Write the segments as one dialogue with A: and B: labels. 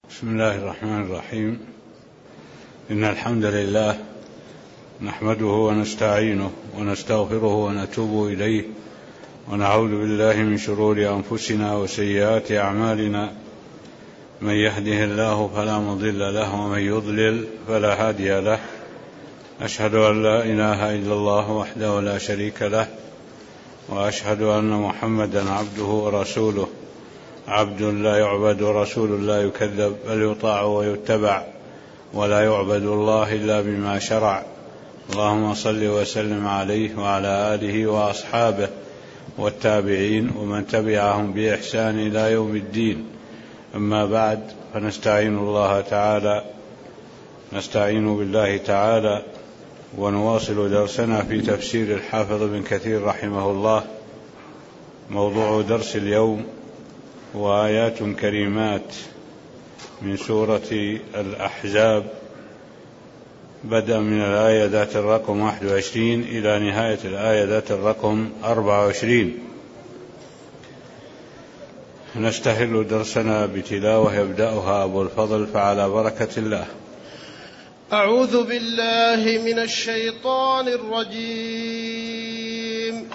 A: بسم الله الرحمن الرحيم. إن الحمد لله نحمده ونستعينه ونستغفره ونتوب إليه، ونعوذ بالله من شرور أنفسنا وسيئات أعمالنا. من يهده الله فلا مضل له، ومن يضلل فلا هادي له. أشهد أن لا إله إلا الله وحده لا شريك له، وأشهد أن محمدا عبده ورسوله، عبد لا يعبد ورسول لا يكذب، بل يطاع ويتبع، ولا يعبد الله إلا بما شرع. اللهم صل وسلم عليه وعلى آله وأصحابه والتابعين ومن تبعهم بإحسان إلى يوم الدين. أما بعد، فنستعين بالله تعالى ونواصل درسنا في تفسير الحافظ ابن كثير رحمه الله. موضوع درس اليوم وآيات كريمات من سورة الأحزاب، بدءا من الآية ذات الرقم 21 إلى نهاية الآية ذات الرقم 24. نستهل درسنا بتلاوة يبدأها أبو الفضل، فعلى بركة الله.
B: أعوذ بالله من الشيطان الرجيم.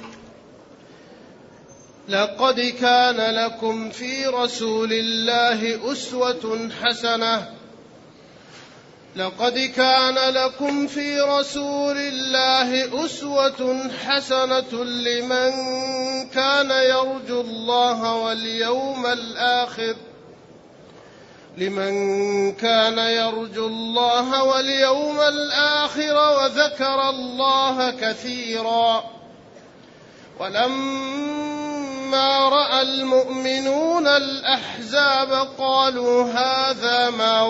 B: لقد كان لكم في رسول الله أسوة حسنة لمن كان يرجو الله واليوم الآخر وذكر الله كثيرا. ولما رأى المؤمنون الأحزاب قالوا هذا ما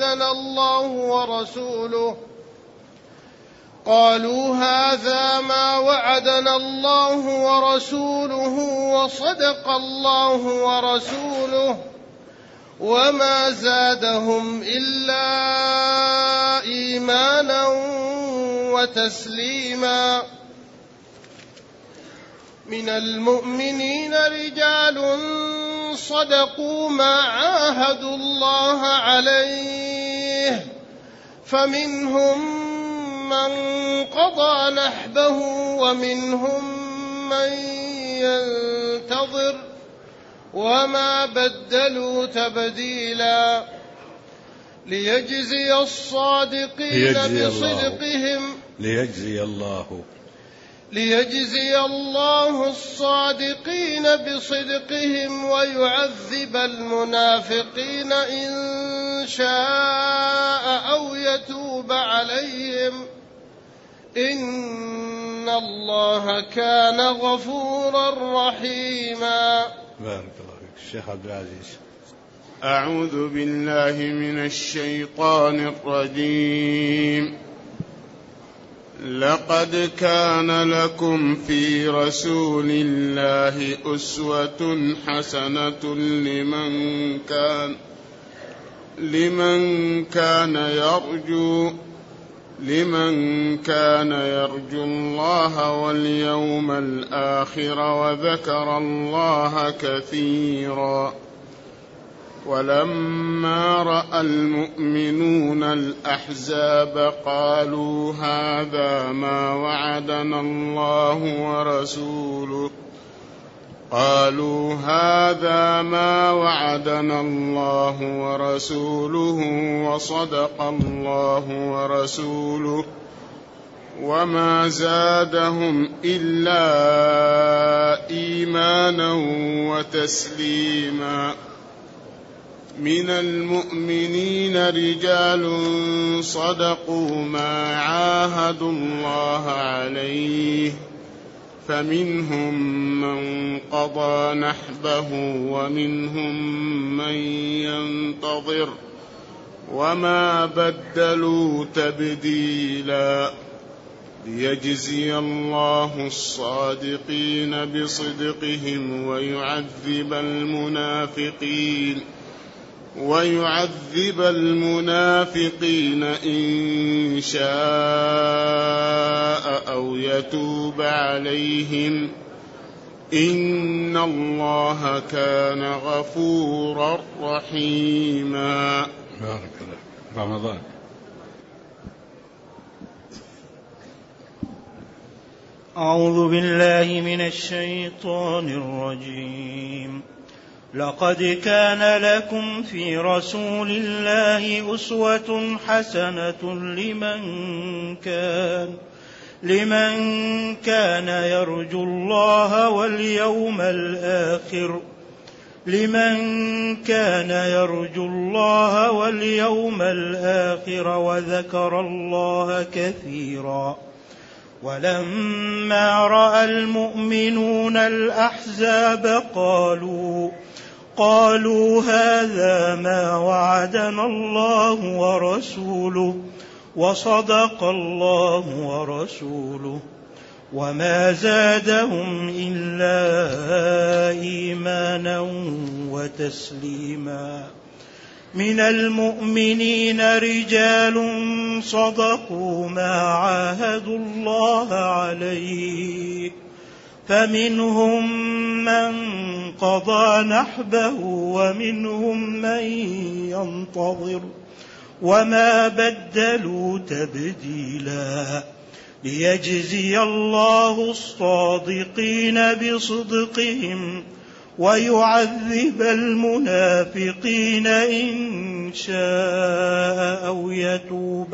B: وعدنا الله ورسوله وصدق الله ورسوله، وما زادهم إلا إيمانا وتسليما. من المؤمنين رجال صدقوا ما عاهدوا الله عليه، فمنهم من قضى نحبه ومنهم من ينتظر، وما بدلوا تبديلا. ليجزي الله الصادقين بصدقهم ويعذب المنافقين إن شاء أو يتوب عليهم، إن الله كان غفورا رحيما.
A: بارك الله فيك. الشيخ عبد العزيز.
C: أعوذ بالله من الشيطان الرجيم. لقد كان لكم في رسول الله أسوة حسنة لمن كان يرجو الله واليوم الآخر وذكر الله كثيرا. ولما رأى المؤمنون الأحزاب قالوا هذا ما وعدنا الله ورسوله وصدق الله ورسوله، وما زادهم إلا إيمانا وتسليما. من المؤمنين رجال صدقوا ما عاهدوا الله عليه، فمنهم من قضى نحبه ومنهم من ينتظر، وما بدلوا تبديلا. ليجزي الله الصادقين بصدقهم ويعذب المنافقين إن شاء أو يتوب عليهم، إن الله كان غفورا رحيما.
A: بارك الله. رمضان.
D: أعوذ بالله من الشيطان الرجيم. لقد كان لكم في رسول الله أسوة حسنة لمن كان يرجو الله واليوم الآخر وذكر الله كثيرا. ولما رأى المؤمنون الأحزاب قالوا هذا ما وعدنا الله ورسوله وصدق الله ورسوله وما زادهم إلا إيمانا وتسليما. من المؤمنين رجال صدقوا ما عاهدوا الله عليه فمنهم من قضى نحبه ومنهم من ينتظر وما بدلوا تبديلا. ليجزي الله الصادقين بصدقهم ويعذب المنافقين إن شاء أو يتوب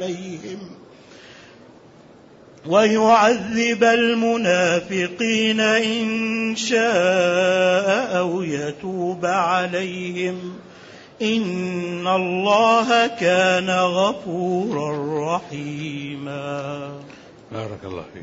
D: عليهم إن الله كان غفورا رحيما.
A: بارك الله فيك.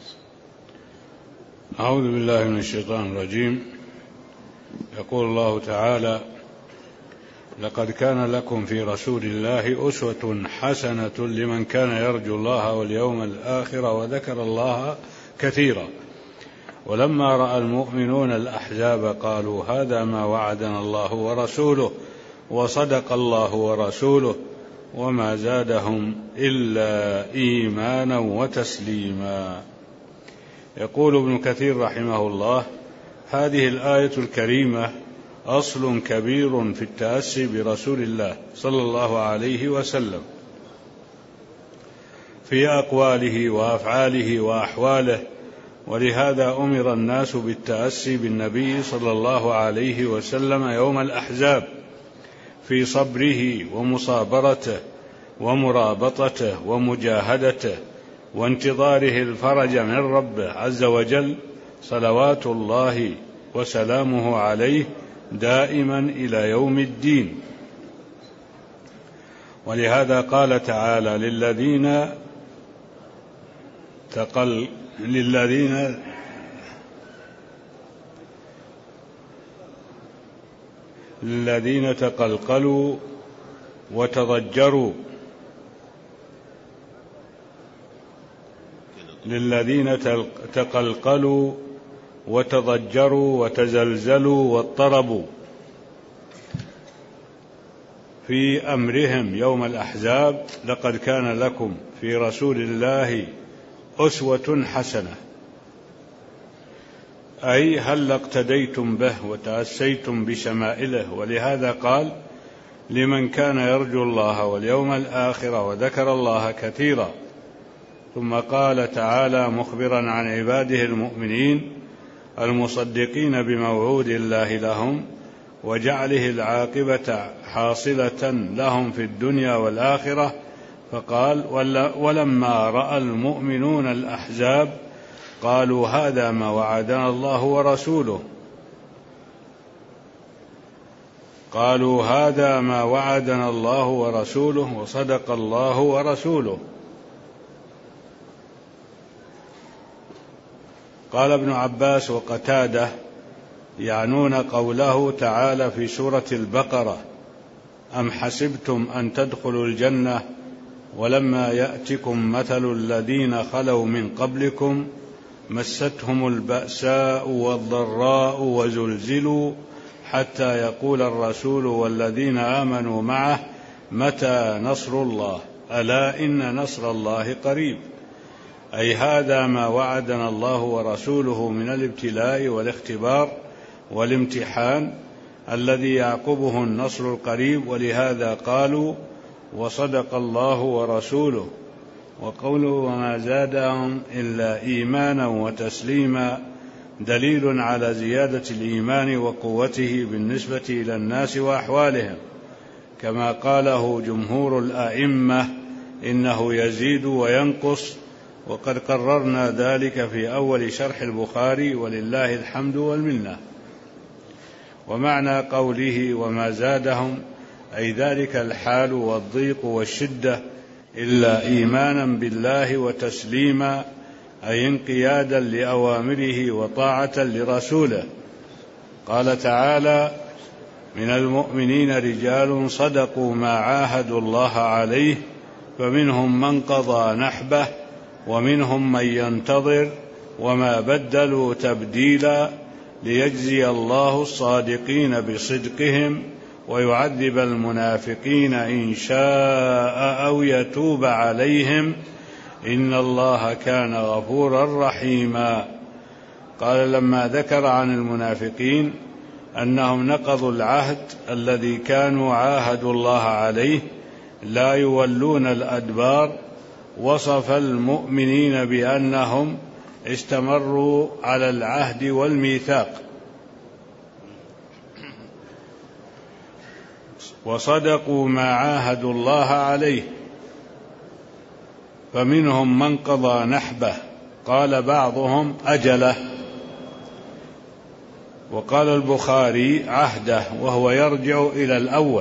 A: أعوذ بالله من الشيطان الرجيم. يقول الله تعالى: لقد كان لكم في رسول الله أسوة حسنة لمن كان يرجو الله واليوم الآخر وذكر الله كثيرا. ولما رأى المؤمنون الأحزاب قالوا هذا ما وعدنا الله ورسوله وصدق الله ورسوله وما زادهم إلا إيمانا وتسليما. يقول ابن كثير رحمه الله: هذه الآية الكريمة أصل كبير في التأسي برسول الله صلى الله عليه وسلم في أقواله وأفعاله وأحواله، ولهذا أمر الناس بالتأسي بالنبي صلى الله عليه وسلم يوم الأحزاب في صبره ومصابرته ومرابطته ومجاهدته وانتظاره الفرج من ربه عز وجل صلوات الله وسلامه عليه دائما إلى يوم الدين. ولهذا قال تعالى: للذين تقلقلوا وتضجروا وتزلزلوا واضطربوا في أمرهم يوم الأحزاب: لقد كان لكم في رسول الله أسوة حسنة، أي هل اقتديتم به وتأسيتم بشمائله. ولهذا قال: لمن كان يرجو الله واليوم الآخر وذكر الله كثيرا. ثم قال تعالى مخبرا عن عباده المؤمنين المصدقين بموعود الله لهم وجعله العاقبة حاصلة لهم في الدنيا والآخرة، فقال: ولما رأى المؤمنون الأحزاب قالوا هذا ما وعدنا الله ورسوله وصدق الله ورسوله. قال ابن عباس وقتادة يعنون قوله تعالى في سورة البقرة: أم حسبتم أن تدخلوا الجنة ولما يأتكم مثل الذين خلوا من قبلكم مستهم البأساء والضراء وزلزلوا حتى يقول الرسول والذين آمنوا معه متى نصر الله ألا إن نصر الله قريب. أي هذا ما وعدنا الله ورسوله من الابتلاء والاختبار والامتحان الذي يعقبه النصر القريب، ولهذا قالوا وصدق الله ورسوله. وقوله وما زادهم إلا إيمانا وتسليما دليل على زيادة الإيمان وقوته بالنسبة إلى الناس وأحوالهم، كما قاله جمهور الأئمة إنه يزيد وينقص، وقد قررنا ذلك في أول شرح البخاري ولله الحمد والمنة. ومعنى قوله وما زادهم أي ذلك الحال والضيق والشدة إلا إيمانا بالله وتسليما، أي انقيادا لأوامره وطاعة لرسوله. قال تعالى من المؤمنين رجال صدقوا ما عاهدوا الله عليه فمنهم من قضى نحبه ومنهم من ينتظر وما بدلوا تبديلا، ليجزي الله الصادقين بصدقهم ويعذب المنافقين إن شاء أو يتوب عليهم إن الله كان غفورا رحيما. قال لما ذكر عن المنافقين أنهم نقضوا العهد الذي كانوا عاهدوا الله عليه لا يولون الأدبار، وصف المؤمنين بأنهم استمروا على العهد والميثاق وصدقوا ما عاهدوا الله عليه، فمنهم من قضى نحبه، قال بعضهم أجله، وقال البخاري عهده وهو يرجع إلى الأول،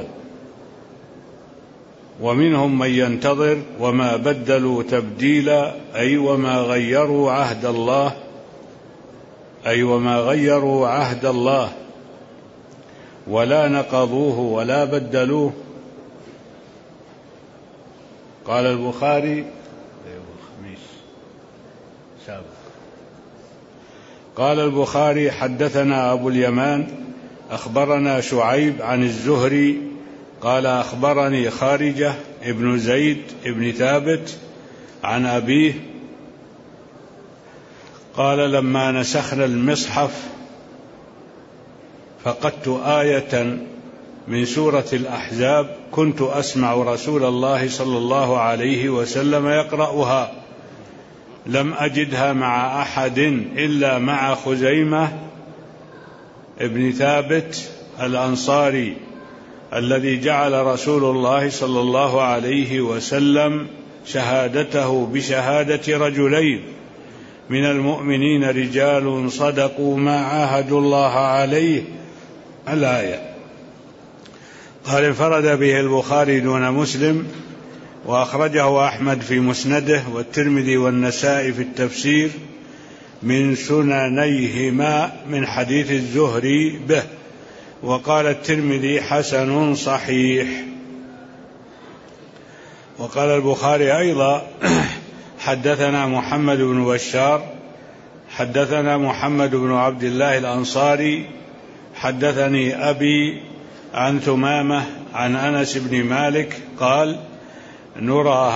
A: ومنهم من ينتظر وما بدلوا تبديلا، أي وما غيروا عهد الله، أي وما غيروا عهد الله ولا نقضوه ولا بدلوه. قال البخاري قال البخاري حدثنا أبو اليمان أخبرنا شعيب عن الزهري قال أخبرني خارجة ابن زيد ابن ثابت عن أبيه قال لما نسخنا المصحف فقدت آية من سورة الأحزاب كنت أسمع رسول الله صلى الله عليه وسلم يقرأها، لم أجدها مع أحد إلا مع خزيمة ابن ثابت الأنصاري الذي جعل رسول الله صلى الله عليه وسلم شهادته بشهادة رجلين من المؤمنين رجال صدقوا ما عاهدوا الله عليه الآية. قال انفرد به البخاري دون مسلم، وأخرجه أحمد في مسنده والترمذي والنسائي في التفسير من سننيهما من حديث الزهري به، وقال الترمذي حسن صحيح. وقال البخاري أيضا حدثنا محمد بن بشار حدثنا محمد بن عبد الله الأنصاري حدثني أبي عن ثمامة عن أنس بن مالك قال نرى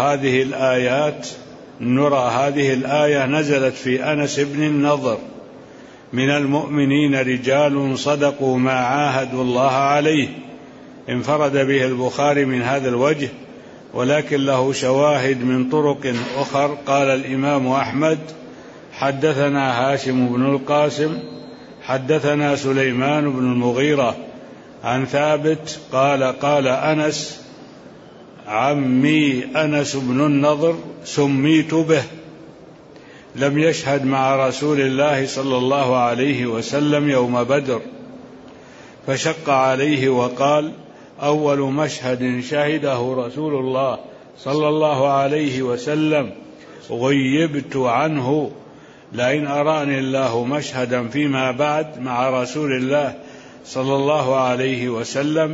A: هذه الآية نزلت في أنس بن النضر من المؤمنين رجال صدقوا ما عاهدوا الله عليه. انفرد به البخاري من هذا الوجه، ولكن له شواهد من طرق أخر. قال الإمام أحمد حدثنا هاشم بن القاسم حدثنا سليمان بن المغيرة عن ثابت قال قال أنس عمي أنس بن النضر سميت به، لم يشهد مع رسول الله صلى الله عليه وسلم يوم بدر، فشق عليه وقال أول مشهد شهده رسول الله صلى الله عليه وسلم غيبت عنه، لئن أراني الله مشهدا فيما بعد مع رسول الله صلى الله عليه وسلم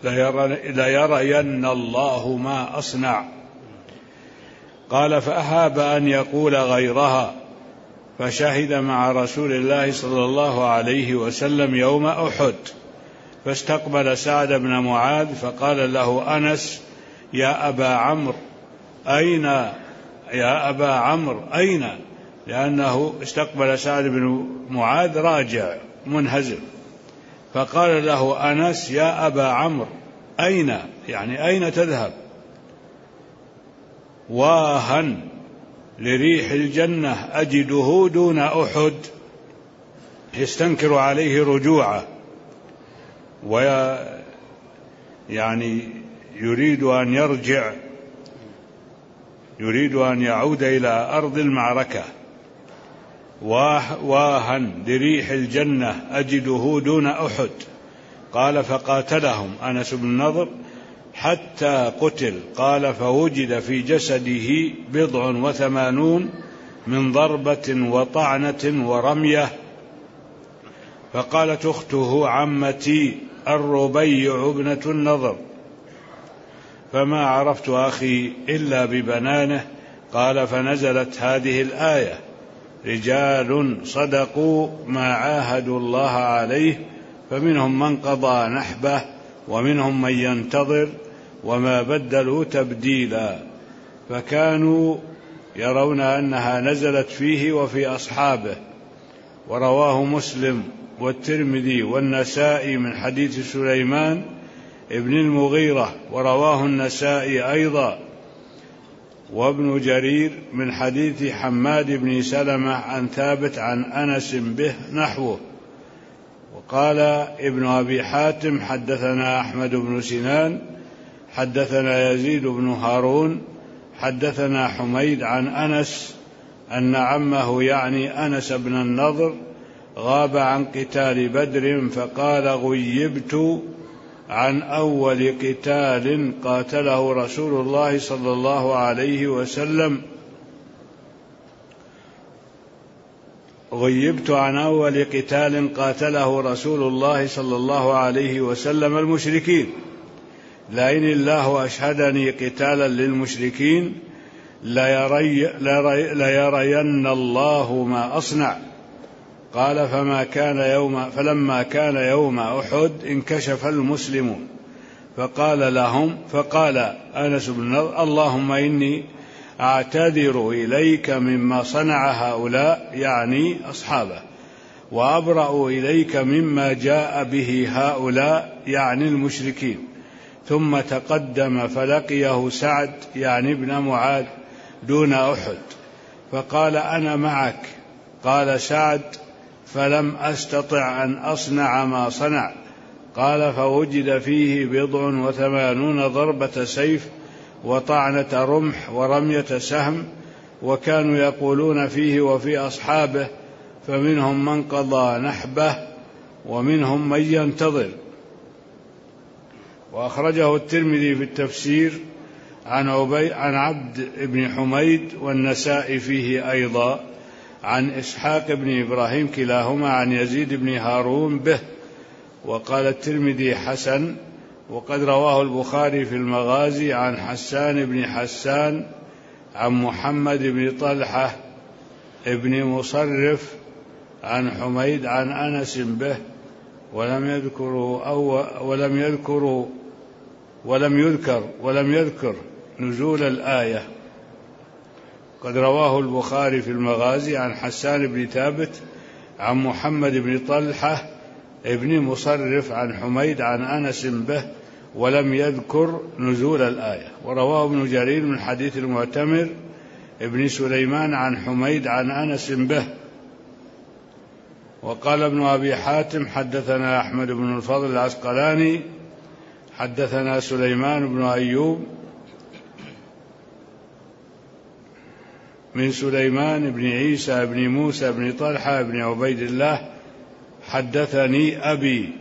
A: ليرين الله ما أصنع. قال فأهاب أن يقول غيرها، فشهد مع رسول الله صلى الله عليه وسلم يوم أحد، فاستقبل سعد بن معاذ فقال له أنس يا أبا عمرو يا أبا عمرو أين، لأنه استقبل سعد بن معاذ راجع منهزم، فقال له أنس يا أبا عمرو أين، يعني أين تذهب؟ واها لريح الجنة أجده دون أحد، يستنكر عليه رجوعه، ويعني يريد أن يرجع، يريد أن يعود إلى أرض المعركة. واها لريح الجنة أجده دون أحد. قال فقاتلهم أنس بن النضر حتى قتل. قال فوجد في جسده 87 من ضربة وطعنة ورمية. فقالت أخته عمتي الربيع ابنة النضر فما عرفت أخي إلا ببنانه. قال فنزلت هذه الآية رجال صدقوا ما عاهدوا الله عليه فمنهم من قضى نحبه ومنهم من ينتظر وما بدلوا تبديلا. فكانوا يرون أنها نزلت فيه وفي أصحابه. ورواه مسلم والترمذي والنسائي من حديث سليمان ابن المغيرة، ورواه النسائي أيضا وابن جرير من حديث حماد بن سلمة عن ثابت عن أنس به نحوه. وقال ابن أبي حاتم حدثنا أحمد بن سنان حدثنا يزيد بن هارون حدثنا حميد عن أنس أن عمه يعني أنس بن النضر غاب عن قتال بدر فقال غيبت عن أول قتال قاتله رسول الله صلى الله عليه وسلم، غيبت عن أول قتال قاتله رسول الله صلى الله عليه وسلم المشركين، لئن الله أشهدني قتالا للمشركين ليرين الله ما أصنع. قال فلما كان يوم أحد انكشف المسلمون فقال أنس بن النضر اللهم إني أعتذر إليك مما صنع هؤلاء يعني أصحابه، وأبرأ إليك مما جاء به هؤلاء يعني المشركين. ثم تقدم فلقيه سعد يعني ابن معاذ دون أحد فقال أنا معك. قال سعد فلم أستطع أن أصنع ما صنع. قال فوجد فيه 87 ضربة سيف وطعنة رمح ورمية سهم، وكانوا يقولون فيه وفي أصحابه فمنهم من قضى نحبه ومنهم من ينتظر. وأخرجه الترمذي في التفسير عن عبد بن حميد والنسائي فيه أيضا عن إسحاق بن إبراهيم كلاهما عن يزيد بن هارون به. وقال الترمذي حسن. وقد رواه البخاري في المغازي عن حسان بن حسان عن محمد بن طلحة ابن مصرف عن حميد عن أنس به ولم يذكر نزول الآية. قد رواه البخاري في المغازي عن حسان بن ثابت عن محمد بن طلحة ابن مصرف عن حميد عن أنس به ولم يذكر نزول الآية. ورواه ابن جرير من حديث المعتمر ابن سليمان عن حميد عن أنس به. وقال ابن أبي حاتم حدثنا أحمد بن الفضل العسقلاني حدثنا سليمان بن أيوب من سليمان بن عيسى بن موسى بن طلحة بن عبيد الله حدثني أبي.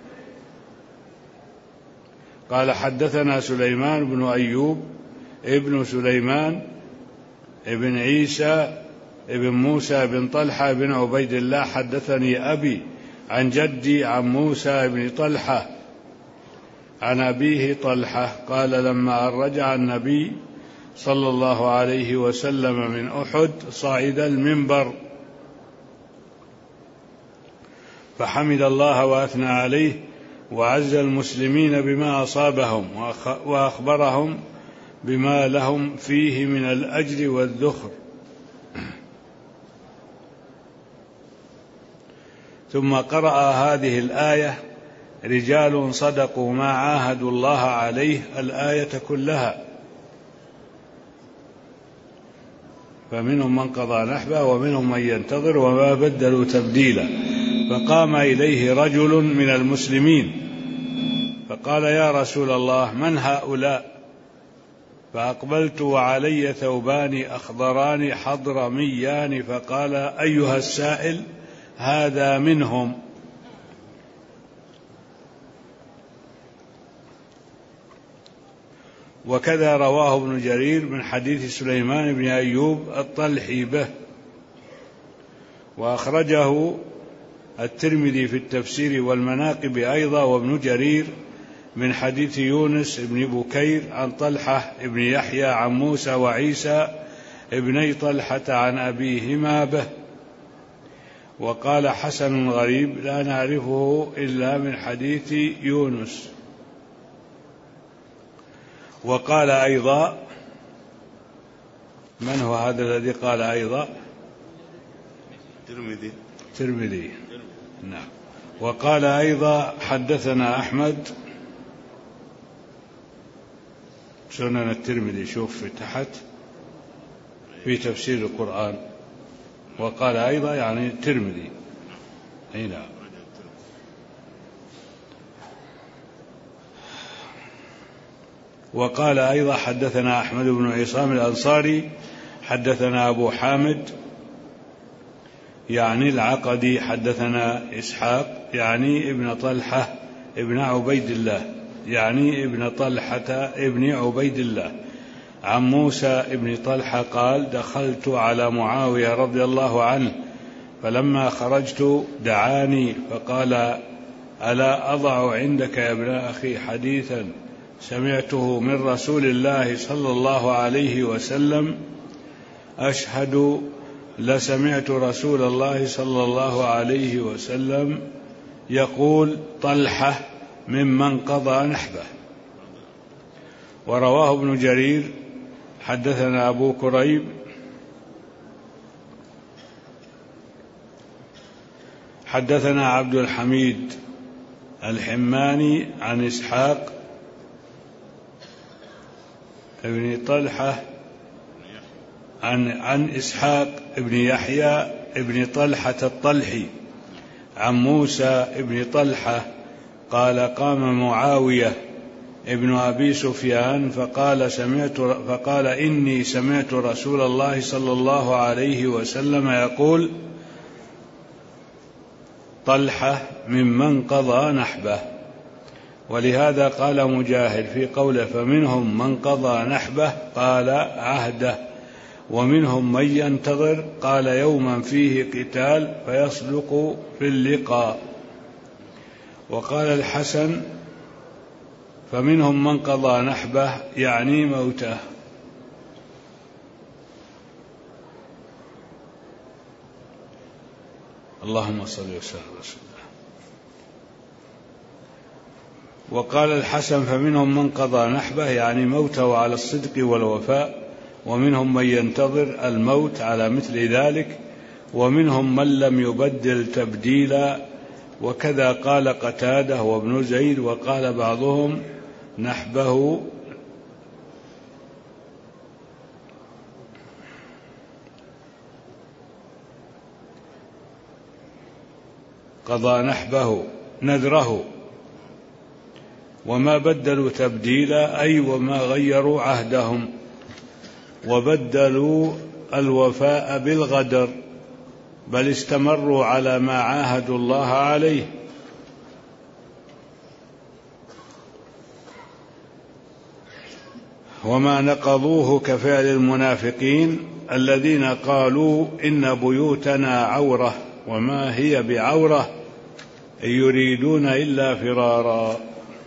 A: قال حدثنا سليمان بن أيوب ابن سليمان ابن عيسى ابن موسى بن طلحة بن عبيد الله حدثني أبي عن جدي عن موسى بن طلحة عن أبيه طلحة قال لما رجع النبي صلى الله عليه وسلم من أحد صعد المنبر فحمد الله وأثنى عليه وعز المسلمين بما أصابهم وأخبرهم بما لهم فيه من الأجر والذخر. ثم قرأ هذه الآية: رجال صدقوا ما عاهدوا الله عليه، الآية كلها، فمنهم من قضى نحبه ومنهم من ينتظر وما بدلوا تبديلا. فقام إليه رجل من المسلمين فقال: يا رسول الله، من هؤلاء؟ فأقبلت وعلي ثوبان أخضران حضرميان، فقال: أيها السائل، هذا منهم. وكذا رواه ابن جرير من حديث سليمان بن أيوب الطلحي به، وأخرجه الترمذي في التفسير والمناقب أيضا، وابن جرير من حديث يونس بن بكير عن طلحة بن يحيى عن موسى وعيسى ابني طلحة عن أبيهما به. وقال: حسن غريب لا نعرفه إلا من حديث يونس. وقال أيضا، من هو هذا الذي قال أيضا؟ ترمذي. نعم. وقال أيضا: حدثنا أحمد، سنن الترمذي، شوف في تحت في تفسير القرآن. وقال أيضا يعني الترمذي. أي نعم. وقال أيضا: حدثنا أحمد بن عصام الأنصاري، حدثنا أبو حامد يعني العقدي، حدثنا إسحاق يعني ابن طلحة ابن عبيد الله، يعني ابن طلحة ابن عبيد الله، عن موسى ابن طلحة قال: دخلت على معاوية رضي الله عنه، فلما خرجت دعاني فقال: ألا أضع عندك يا ابن أخي حديثا سمعته من رسول الله صلى الله عليه وسلم؟ أشهد لسمعت رسول الله صلى الله عليه وسلم يقول: طلحة ممن قضى نحبه. ورواه ابن جرير: حدثنا أبو كريب حدثنا عبد الحميد الحماني عن إسحاق ابن طلحة عن إسحاق ابن يحيى ابن طلحة الطلحي عن موسى ابن طلحة قال: قام معاوية ابن أبي سفيان فقال: إني سمعت رسول الله صلى الله عليه وسلم يقول: طلحة ممن قضى نحبه. ولهذا قال مجاهد في قوله: فمنهم من قضى نحبه، قال: عهده، ومنهم من ينتظر، قال: يوما فيه قتال فيصدق في اللقاء. وقال الحسن: فمنهم من قضى نحبه يعني موته. اللهم صل وسلم على رسول الله. وقال الحسن: فمنهم من قضى نحبه يعني موته على الصدق والوفاء، ومنهم من ينتظر الموت على مثل ذلك، ومنهم من لم يبدل تبديلا. وكذا قال قتادة وابن زيد. وقال بعضهم: نحبه قضى نحبه نذره، وما بدلوا تبديلا أي وما غيروا عهدهم، وبدلوا الوفاء بالغدر، بل استمروا على ما عاهدوا الله عليه. وما نقضوه كفعل المنافقين الذين قالوا: إن بيوتنا عورة وما هي بعورة إن يريدون إلا فرارا.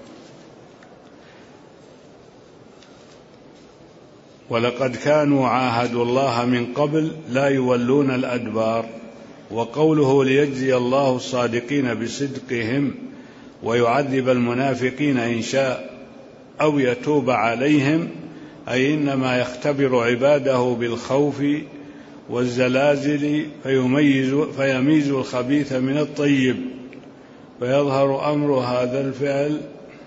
A: ولقد كانوا عاهدوا الله من قبل لا يولون الأدبار. وقوله: ليجزي الله الصادقين بصدقهم ويعذب المنافقين إن شاء أو يتوب عليهم، أي إنما يختبر عباده بالخوف والزلازل فيميز الخبيث من الطيب، فيظهر أمر هذا الفعل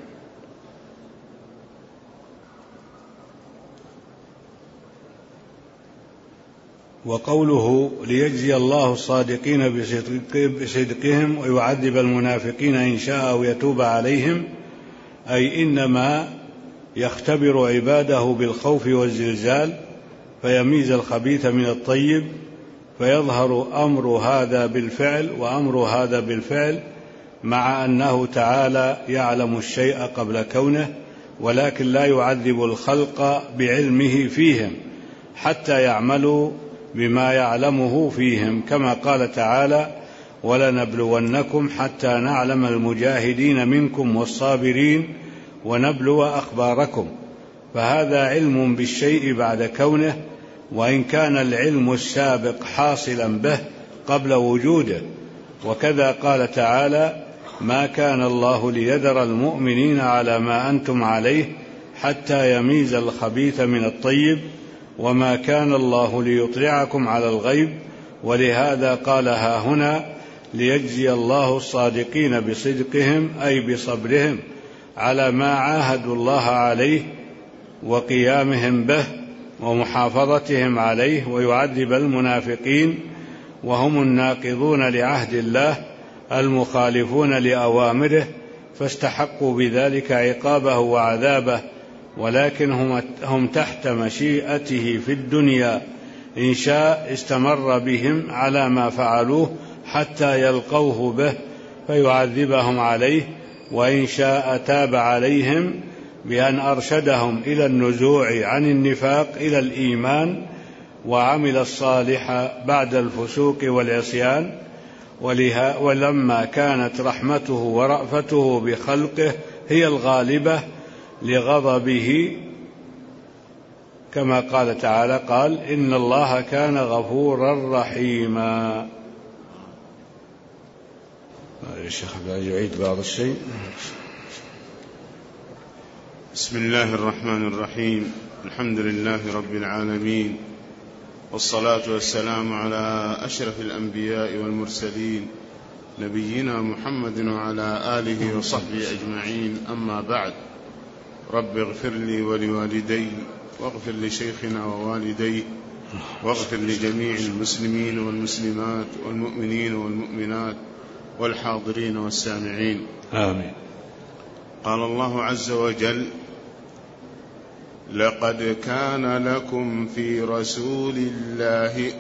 A: وقوله ليجزي الله الصادقين بصدقهم ويعذب المنافقين إن شاء ويتوب عليهم، أي إنما يختبر عباده بالخوف والزلزال فيميز الخبيث من الطيب، فيظهر أمر هذا بالفعل وأمر هذا بالفعل، مع أنه تعالى يعلم الشيء قبل كونه، ولكن لا يعذب الخلق بعلمه فيهم حتى يعملوا بما يعلمه فيهم، كما قال تعالى: ولنبلونكم حتى نعلم المجاهدين منكم والصابرين ونبلو أخباركم. فهذا علم بالشيء بعد كونه، وإن كان العلم السابق حاصلا به قبل وجوده. وكذا قال تعالى: ما كان الله ليذر المؤمنين على ما أنتم عليه حتى يميز الخبيث من الطيب، وما كان الله ليطلعكم على الغيب. ولهذا قالها هنا: ليجزي الله الصادقين بصدقهم، أي بصبرهم على ما عاهدوا الله عليه وقيامهم به ومحافظتهم عليه، ويعذب المنافقين وهم الناقضون لعهد الله المخالفون لأوامره، فاستحقوا بذلك عقابه وعذابه، ولكن هم تحت مشيئته في الدنيا، إن شاء استمر بهم على ما فعلوه حتى يلقوه به فيعذبهم عليه، وإن شاء تاب عليهم بأن أرشدهم إلى النزوع عن النفاق إلى الإيمان وعمل الصالح بعد الفسوق والعصيان. ولما كانت رحمته ورأفته بخلقه هي الغالبة لغضبه، كما قال تعالى: قال إن الله كان غفورا رحيما. الشيخ يعيد بعض الشيء.
C: بسم الله الرحمن الرحيم. الحمد لله رب العالمين، والصلاة والسلام على أشرف الأنبياء والمرسلين، نبينا محمد وعلى آله وصحبه أجمعين. أما بعد، رب اغفر لي ولوالدي، واغفر لشيخنا ووالديه، واغفر لجميع المسلمين والمسلمات والمؤمنين والمؤمنات والحاضرين والسامعين،
A: آمين.
C: قال الله عز وجل: لقد كان لكم في رسول الله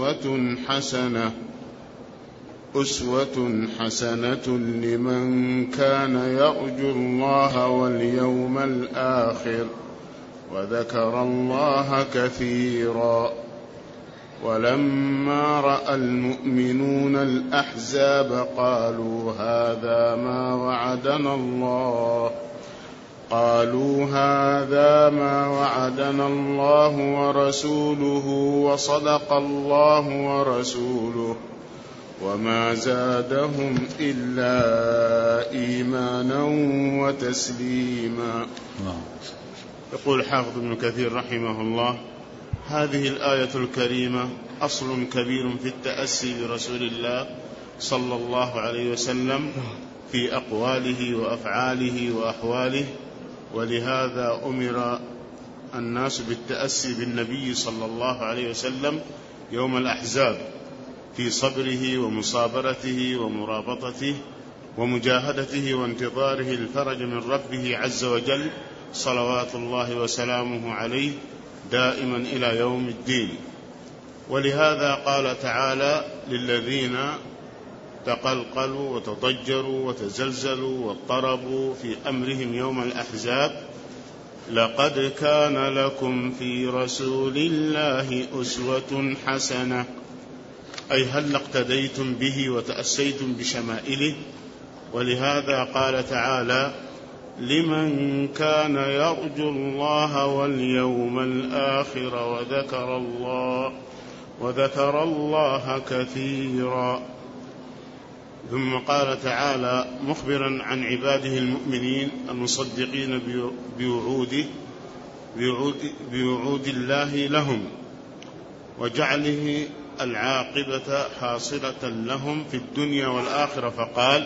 C: أسوة حسنة لمن كان يرجو الله واليوم الآخر وذكر الله كثيرا. ولما رأى المؤمنون الأحزاب قالوا هذا ما وعدنا الله ورسوله وصدق الله ورسوله وما زادهم إلا إيمانا وتسليما. يقول حافظ ابن كثير رحمه الله: هذه الآية الكريمة أصل كبير في التأسي برسول الله صلى الله عليه وسلم في أقواله وأفعاله وأحواله، ولهذا أمر الناس بالتأسي بالنبي صلى الله عليه وسلم يوم الأحزاب في صبره ومصابرته ومرابطته ومجاهدته وانتظاره الفرج من ربه عز وجل صلوات الله وسلامه عليه دائما إلى يوم الدين. ولهذا قال تعالى للذين تقلقلوا وتضجروا وتزلزلوا واضطربوا في أمرهم يوم الأحزاب: لقد كان لكم في رسول الله أسوة حسنة، أي هل اقتديتم به وتأسيتم بشمائله. ولهذا قال تعالى: لمن كان يرجو الله واليوم الآخر وذكر الله كثيرا. ثم قال تعالى مخبرا عن عباده المؤمنين المصدقين بوعوده: بوعود الله لهم وجعله العاقبة حاصلة لهم في الدنيا والآخرة، فقال: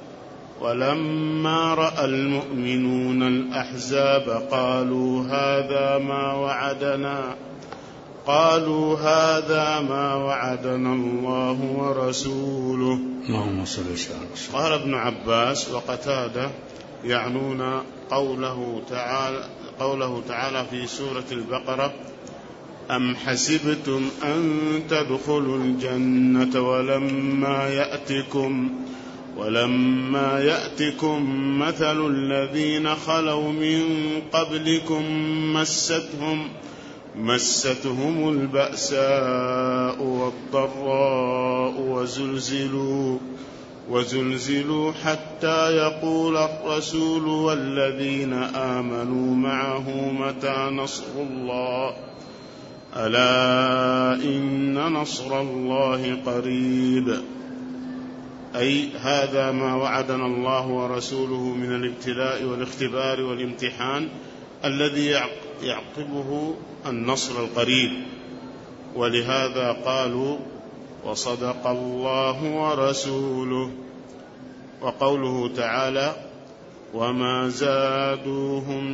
C: ولما رأى المؤمنون الأحزاب قالوا هذا ما وعدنا الله ورسوله.
A: اللهم صل وسلم.
C: قال ابن عباس وقتادة يعنون قوله تعالى في سورة البقرة: أم حسبتم أن تدخلوا الجنة ولما يأتكم مثل الذين خلوا من قبلكم مستهم البأساء والضراء وزلزلوا حتى يقول الرسول والذين آمنوا معه متى نصر الله، ألا إن نصر الله قريب. أي هذا ما وعدنا الله ورسوله من الابتلاء والاختبار والامتحان الذي يعقبه النصر القريب. ولهذا قالوا: وصدق الله ورسوله. وقوله تعالى: وما زادهم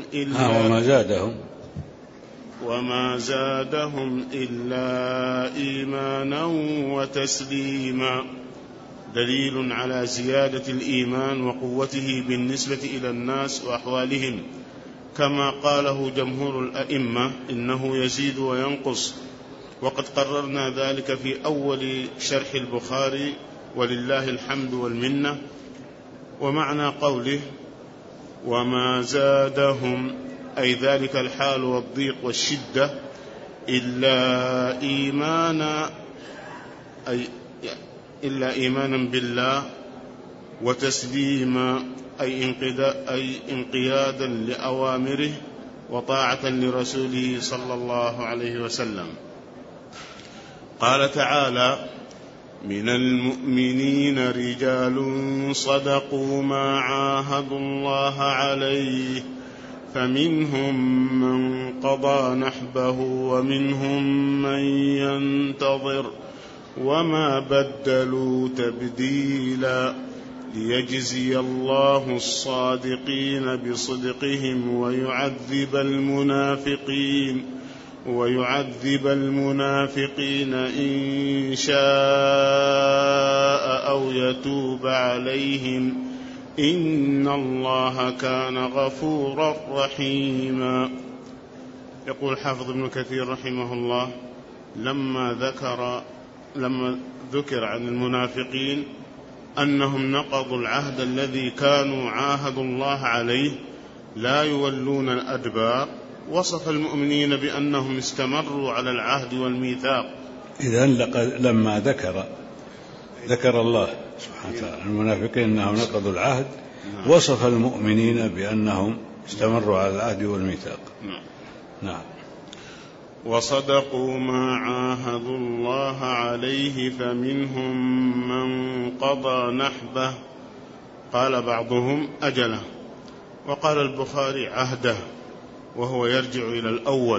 C: إلا إيمانا وتسليما، دليل على زيادة الإيمان وقوته بالنسبة إلى الناس وأحوالهم، كما قاله جمهور الأئمة: إنه يزيد وينقص. وقد قررنا ذلك في أول شرح البخاري ولله الحمد والمنة. ومعنى قوله وما زادهم أي ذلك الحال والضيق والشدة إلا إيمانا بالله، وتسليما أي انقيادا لأوامره وطاعة لرسوله صلى الله عليه وسلم. قال تعالى: من المؤمنين رجال صدقوا ما عاهدوا الله عليه فمنهم من قضى نحبه ومنهم من ينتظر وما بدلوا تبديلا، ليجزي الله الصادقين بصدقهم ويعذب المنافقين إن شاء أو يتوب عليهم، إن الله كان غفورا رحيما. يقول حافظ ابن كثير رحمه الله: لما ذكر عن المنافقين أنهم نقضوا العهد الذي كانوا عاهدوا الله عليه لا يولون الأدبار، وصف المؤمنين بأنهم استمروا على العهد والميثاق.
A: إذن لما ذكر الله سبحانه وتعالى المنافقين أنهم نقضوا العهد، وصف المؤمنين بأنهم استمروا على العهد والميثاق. نعم.
C: وصدقوا ما عاهدوا الله عليه فمنهم من قضى نحبه، قال بعضهم أجله، وقال البخاري عهده، وهو يرجع إلى الأول.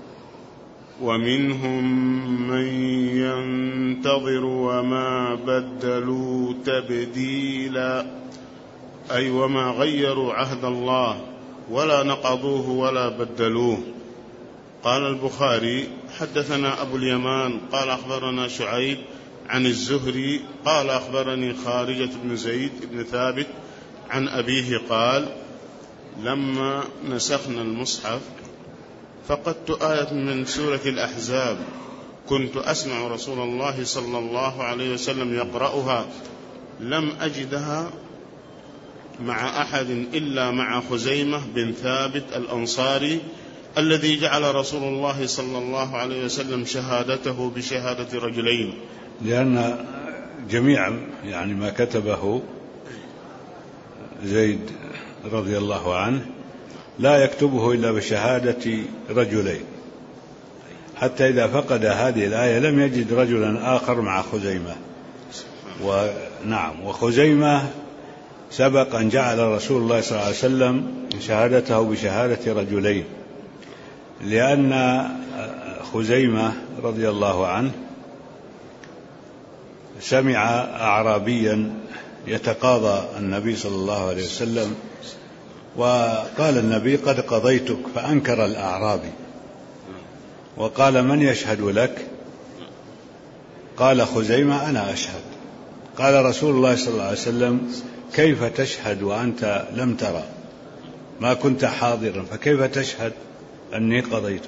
C: ومنهم من ينتظر وما بدلوا تبديلا، أي وما غيروا عهد الله ولا نقضوه ولا بدلوه. قال البخاري: حدثنا أبو اليمان قال أخبرنا شعيب عن الزهري قال أخبرني خارجة بن زيد بن ثابت عن أبيه قال: لما نسخنا المصحف فقدت آية من سورة الأحزاب، كنت أسمع رسول الله صلى الله عليه وسلم يقرأها، لم أجدها مع أحد إلا مع خزيمة بن ثابت الأنصاري الذي جعل رسول الله صلى الله عليه وسلم شهادته بشهادة رجلين،
A: لأن جميع ما كتبه زيد رضي الله عنه لا يكتبه إلا بشهادة رجلين، حتى إذا فقد هذه الآية لم يجد رجلا آخر مع خزيمة. وخزيمة سبق أن جعل رسول الله صلى الله عليه وسلم شهادته بشهادة رجلين، لأن خزيمة رضي الله عنه سمع أعرابيا يتقاضى النبي صلى الله عليه وسلم، وقال النبي: قد قضيتك. فأنكر الأعرابي وقال: من يشهد لك؟ قال خزيمة: أنا أشهد. قال رسول الله صلى الله عليه وسلم: كيف تشهد وأنت لم ترى؟ ما كنت حاضرا، فكيف تشهد أني قضيتك؟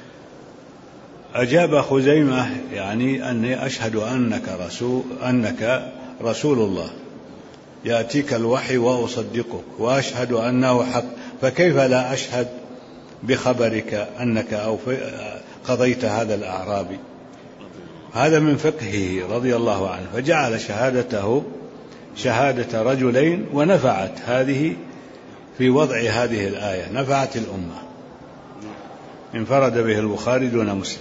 A: أجاب خزيمة: يعني أني أشهد أنك رسول الله، يأتيك الوحي وأصدقك وأشهد أنه حق، فكيف لا أشهد بخبرك أنك قضيت هذا الأعرابي؟ هذا من فقهه رضي الله عنه، فجعل شهادته شهادة رجلين، ونفعت هذه في وضع هذه الآية، نفعت الأمة. انفرد به البخاري دون مسلم.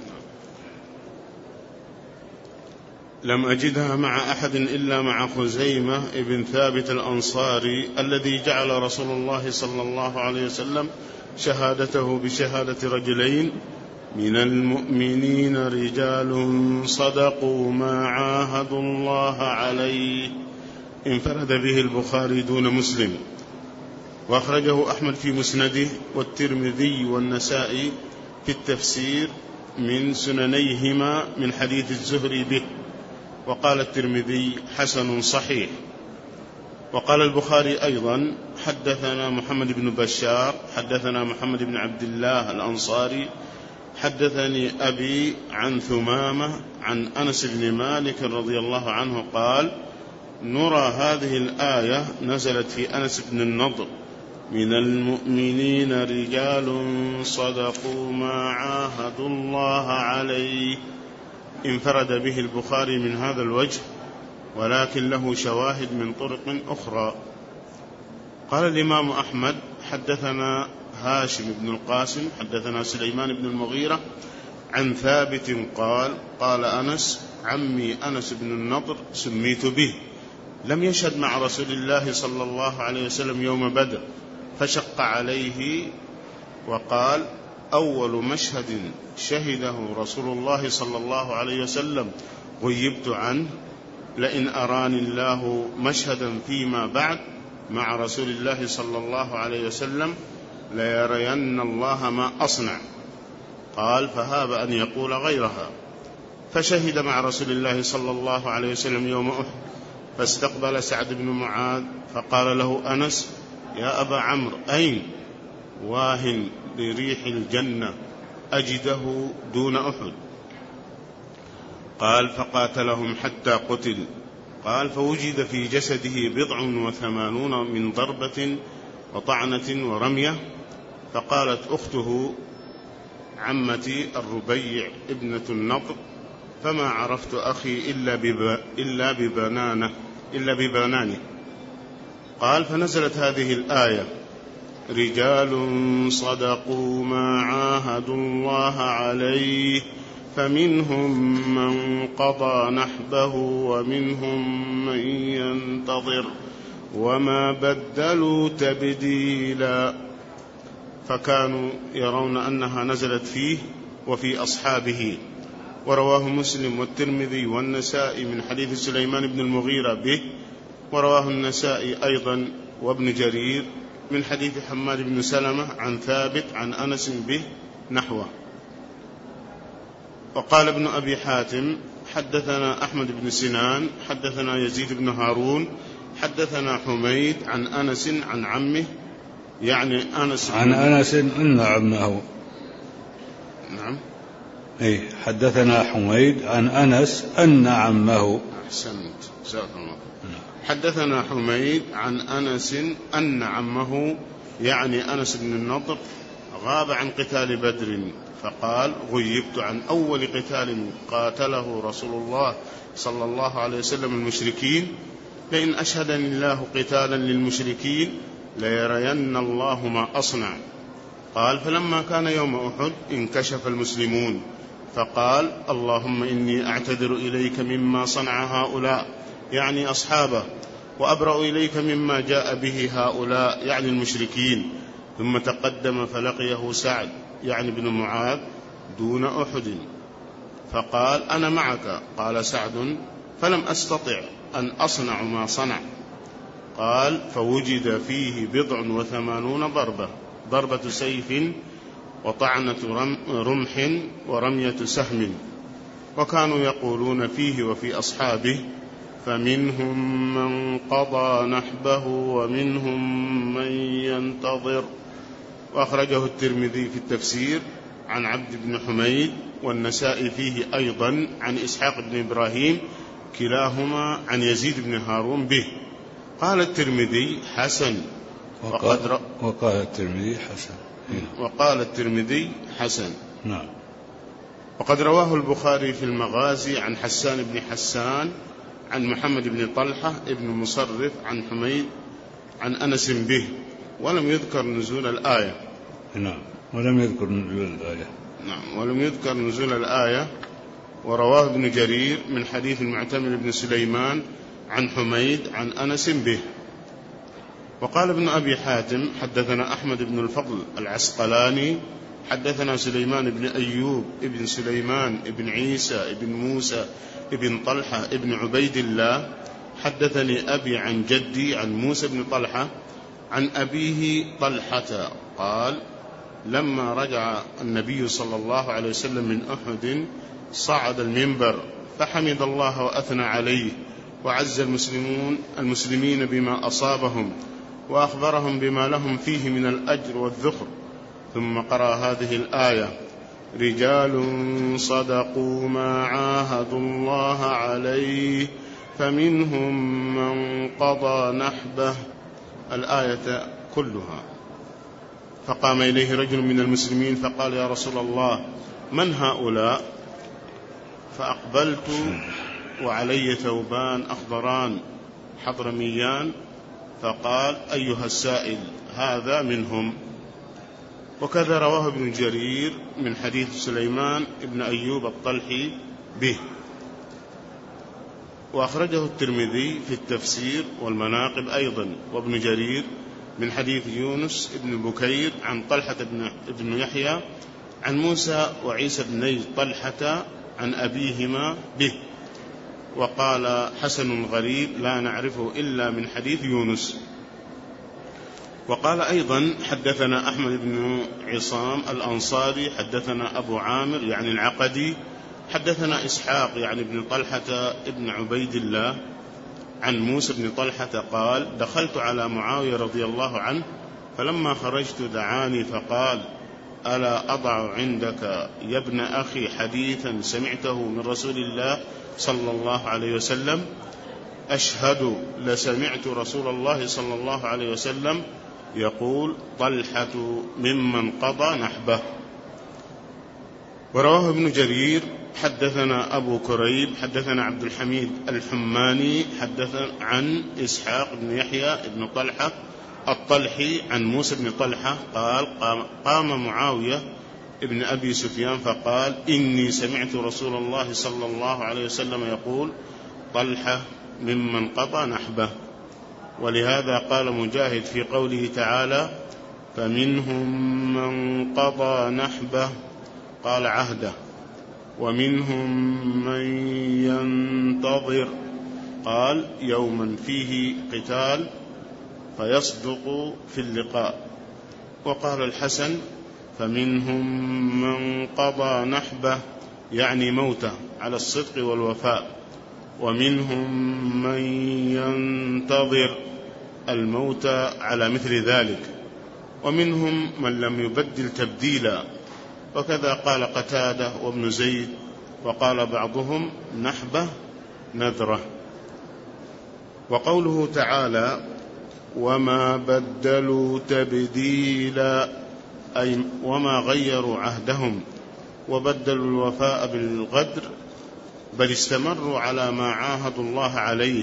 C: لم أجدها مع أحد إلا مع خزيمة ابن ثابت الأنصاري الذي جعل رسول الله صلى الله عليه وسلم شهادته بشهادة رجلين من المؤمنين رجال صدقوا ما عاهدوا الله عليه. انفرد به البخاري دون مسلم، وأخرجه أحمد في مسنده، والترمذي والنسائي في التفسير من سننيهما من حديث الزهري به. وقال الترمذي: حسن صحيح. وقال البخاري أيضا: حدثنا محمد بن بشار حدثنا محمد بن عبد الله الأنصاري حدثني أبي عن ثمامة عن أنس بن مالك رضي الله عنه قال: نرى هذه الآية نزلت في أنس بن النضر: من المؤمنين رجال صدقوا ما عاهدوا الله عليه. انفرد به البخاري من هذا الوجه، ولكن له شواهد من طرق أخرى. قال الإمام أحمد: حدثنا هاشم بن القاسم حدثنا سليمان بن المغيرة عن ثابت قال: قال أنس: عمي أنس بن النضر سميت به، لم يشهد مع رسول الله صلى الله عليه وسلم يوم بدر، فشق عليه وقال: أول مشهد شهده رسول الله صلى الله عليه وسلم غيبت عنه، لئن أراني الله مشهدا فيما بعد مع رسول الله صلى الله عليه وسلم ليرين الله ما أصنع. قال: فهاب أن يقول غيرها. فشهد مع رسول الله صلى الله عليه وسلم يوم أحد، فاستقبل سعد بن معاذ فقال له أنس: يا أبا عمرو، أين؟ واهن لريح الجنة أجده دون أحد. قال: فقاتلهم حتى قتل. قال: فوجد في جسده 87 من ضربة وطعنة ورمية. فقالت أخته عمتي الربيع ابنة النضر: فما عرفت أخي إلا ببنانه. قال: فنزلت هذه الآية: رجال صدقوا ما عاهدوا الله عليه فمنهم من قضى نحبه ومنهم من ينتظر وما بدلوا تبديلا. فكانوا يرون أنها نزلت فيه وفي أصحابه. ورواه مسلم والترمذي والنسائي من حديث سليمان بن المغيرة به، ورواه النسائي أيضا وابن جرير من حديث حماد بن سلمة عن ثابت عن أنس به نحوه. وقال ابن أبي حاتم: حدثنا أحمد بن سنان حدثنا يزيد بن هارون حدثنا حميد عن أنس عن عمه، يعني أنس
A: عن أنس أن عمه.
C: نعم.
A: إيه، حدثنا حميد عن أنس أن عمه.
C: أحسنت، جزاك الله. حدثنا حميد عن أنس أن عمه، يعني أنس بن النضر، غاب عن قتال بدر، فقال: غيبت عن أول قتال قاتله رسول الله صلى الله عليه وسلم المشركين، لئن أشهدني الله قتالا للمشركين ليرين الله ما أصنع. قال: فلما كان يوم أحد انكشف المسلمون، فقال: اللهم إني أعتذر إليك مما صنع هؤلاء، يعني أصحابه، وأبرأ إليك مما جاء به هؤلاء، يعني المشركين. ثم تقدم فلقيه سعد يعني بن معاذ دون أحد، فقال أنا معك. قال سعد فلم أستطع أن أصنع ما صنع. قال فوجد فيه 87 ضربة، ضربة سيف وطعنة رمح ورمية سهم. وكانوا يقولون فيه وفي أصحابه فمنهم من قضى نحبه ومنهم من ينتظر. وأخرجه الترمذي في التفسير عن عبد بن حميد، والنسائي فيه أيضا عن إسحاق بن إبراهيم، كلاهما عن يزيد بن هارون به. قال الترمذي حسن. وقال الترمذي حسن.
A: نعم.
C: وقد رواه البخاري في المغازي عن حسان بن حسان عن محمد بن طلحة ابن مصرف عن حميد عن أنس به، ولم يذكر نزول الآية.
A: نعم، ولم يذكر نزول الآية.
C: نعم، ولم يذكر نزول الآية. ورواه ابن جرير من حديث المعتمر بن سليمان عن حميد عن أنس به. وقال ابن أبي حاتم حدثنا أحمد بن الفضل العسقلاني حدثنا سليمان بن أيوب ابن سليمان ابن عيسى ابن موسى ابن طلحة ابن عبيد الله حدثني أبي عن جدي عن موسى بن طلحة عن أبيه طلحة قال لما رجع النبي صلى الله عليه وسلم من أحد صعد المنبر فحمد الله وأثنى عليه وعز المسلمين بما أصابهم وأخبرهم بما لهم فيه من الأجر والذخر، ثم قرأ هذه الآية: رجال صدقوا ما عاهدوا الله عليه فمنهم من قضى نحبه، الآية كلها. فقام إليه رجل من المسلمين فقال: يا رسول الله من هؤلاء؟ فأقبلت وعلي ثوبان أخضران حضرميان، فقال: أيها السائل هذا منهم. وكذا رواه ابن جرير من حديث سليمان ابن أيوب الطلحي به. وأخرجه الترمذي في التفسير والمناقب أيضا، وابن جرير من حديث يونس ابن بكير عن طلحة ابن يحيى عن موسى وعيسى بن طلحة عن أبيهما به. وقال: حسن غريب لا نعرفه إلا من حديث يونس. وقال أيضا: حدثنا أحمد بن عصام الأنصاري حدثنا أبو عامر يعني العقدي حدثنا إسحاق يعني ابن طلحة ابن عبيد الله عن موسى بن طلحة قال: دخلت على معاوية رضي الله عنه فلما خرجت دعاني فقال: ألا أضع عندك يا ابن أخي حديثا سمعته من رسول الله صلى الله عليه وسلم؟ أشهد لسمعت رسول الله صلى الله عليه وسلم يقول: طلحة ممن قضى نحبه. ورواه ابن جرير حدثنا أبو كريب حدثنا عبد الحميد الحماني حدثنا عن إسحاق بن يحيى بن طلحة الطلحي عن موسى بن طلحة قال: قام معاوية ابن أبي سفيان فقال: إني سمعت رسول الله صلى الله عليه وسلم يقول: طلحة ممن قضى نحبه. ولهذا قال مجاهد في قوله تعالى: فمنهم من قضى نحبه قال عهده، ومنهم من ينتظر قال يوما فيه قتال فيصدق في اللقاء. وقال الحسن: فمنهم من قضى نحبه يعني موته على الصدق والوفاء، ومنهم من ينتظر الموت على مثل ذلك، ومنهم من لم يبدل تبديلا. وكذا قال قتادة وابن زيد، وقال بعضهم نحبه نذره. وقوله تعالى: وما بدلوا تبديلا أي وما غيروا عهدهم وبدلوا الوفاء بالغدر، بل استمروا على ما عاهدوا الله عليه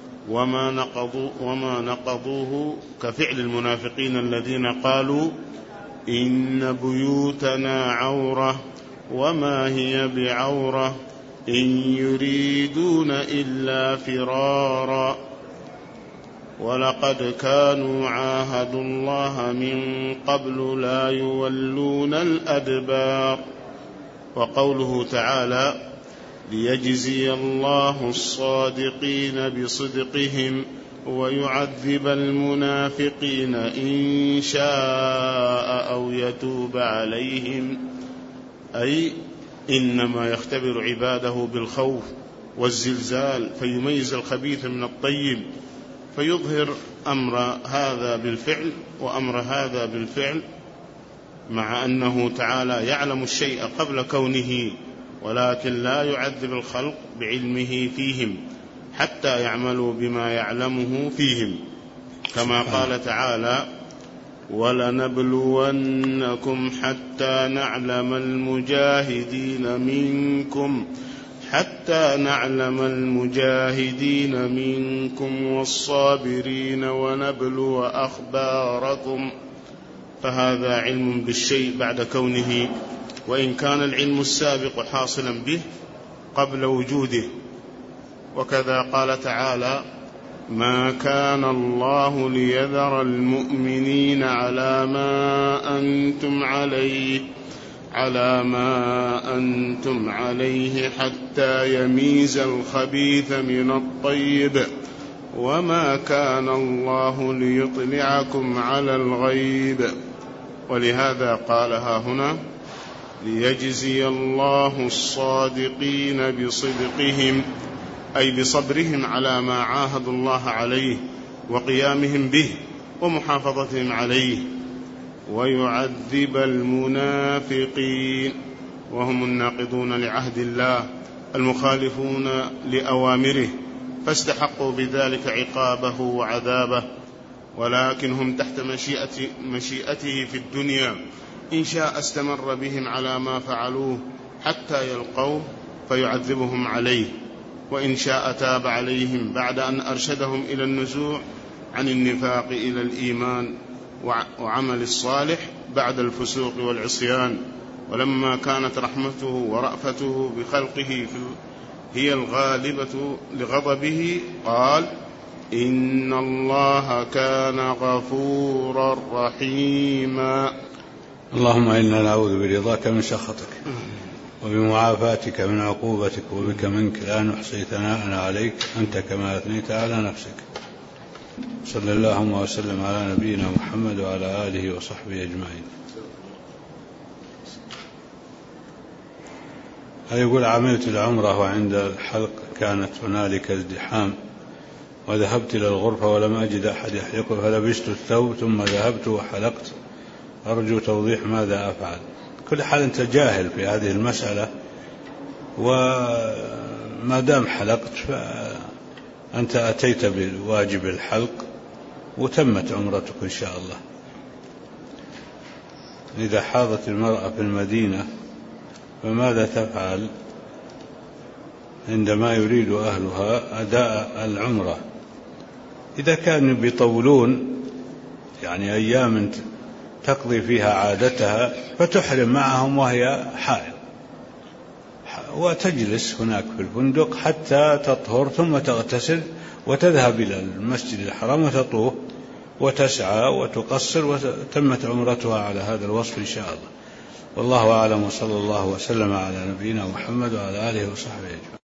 C: وما نقضوه كفعل المنافقين الذين قالوا: إن بيوتنا عورة وما هي بعورة إن يريدون إلا فرارا. ولقد كانوا عاهدوا الله من قبل لا يولون الأدبار. وقوله تعالى ليجزي الله الصادقين بصدقهم ويعذب المنافقين إن شاء أو يتوب عليهم، أي إنما يختبر عباده بالخوف والزلزال فيميز الخبيث من الطيب، فيظهر أمر هذا بالفعل وأمر هذا بالفعل، مع أنه تعالى يعلم الشيء قبل كونه، ولكن لا يعذب الخلق بعلمه فيهم حتى يعملوا بما يعلمه فيهم، كما قال تعالى ولنبلونكم حتى نعلم المجاهدين منكم والصابرين ونبلو أخباركم. فهذا علم بالشيء بعد كونه، وإن كان العلم السابق حاصلا به قبل وجوده. وكذا قال تعالى ما كان الله ليذر المؤمنين على ما أنتم عليه حتى يميز الخبيث من الطيب وما كان الله ليطلعكم على الغيب. ولهذا قالها هنا ليجزي الله الصادقين بصدقهم، أي بصبرهم على ما عاهدوا الله عليه وقيامهم به ومحافظتهم عليه، ويعذب المنافقين وهم الناقضون لعهد الله المخالفون لأوامره، فاستحقوا بذلك عقابه وعذابه، ولكن هم تحت مشيئته في الدنيا، إن شاء استمر بهم على ما فعلوه حتى يلقوه فيعذبهم عليه، وإن شاء تاب عليهم بعد أن أرشدهم إلى النزوع عن النفاق إلى الإيمان وعمل الصالح بعد الفسوق والعصيان. ولما كانت رحمته ورأفته بخلقه هي الغالبة لغضبه قال إن الله كان غفورا رحيما.
A: اللهم إنا نعوذ برضاك من سخطك وبمعافاتك من عقوبتك وبك منك لا نحصي ثناء عليك أنت كما أثنيت على نفسك. صلى الله وسلم على نبينا محمد وعلى آله وصحبه أجمعين. يقول عملت العمرة وعند الحلق كانت هنالك ازدحام وذهبت إلى الغرفة ولم أجد أحد يحلقه فلبست الثوب ثم ذهبت وحلقت، أرجو توضيح ماذا أفعل. كل حال أنت جاهل في هذه المسألة، وما دام حلقت فأنت أتيت بواجب الحلق وتمت عمرتك إن شاء الله. إذا حاضت المرأة في المدينة فماذا تفعل عندما يريد أهلها أداء العمرة؟ إذا كانوا بيطولون يعني أيام تقضي فيها عادتها فتحرم معهم وهي حائض وتجلس هناك في الفندق حتى تطهر ثم تغتسل وتذهب إلى المسجد الحرام وتطوف وتسعى وتقصر وتمت عمرتها على هذا الوصف إن شاء الله. والله أعلم، وصلى الله وسلم على نبينا محمد وعلى آله وصحبه أجمعين.